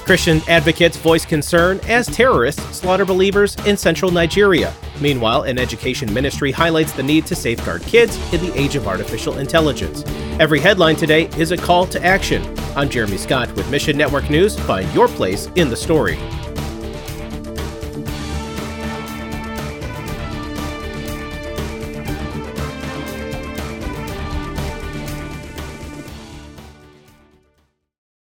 Christian advocates voice concern as terrorists slaughter believers in central Nigeria. Meanwhile, an education ministry highlights the need to safeguard kids in the age of artificial intelligence. Every headline today is a call to action. I'm Jeremy Scott with Mission Network News. Find your place in the story.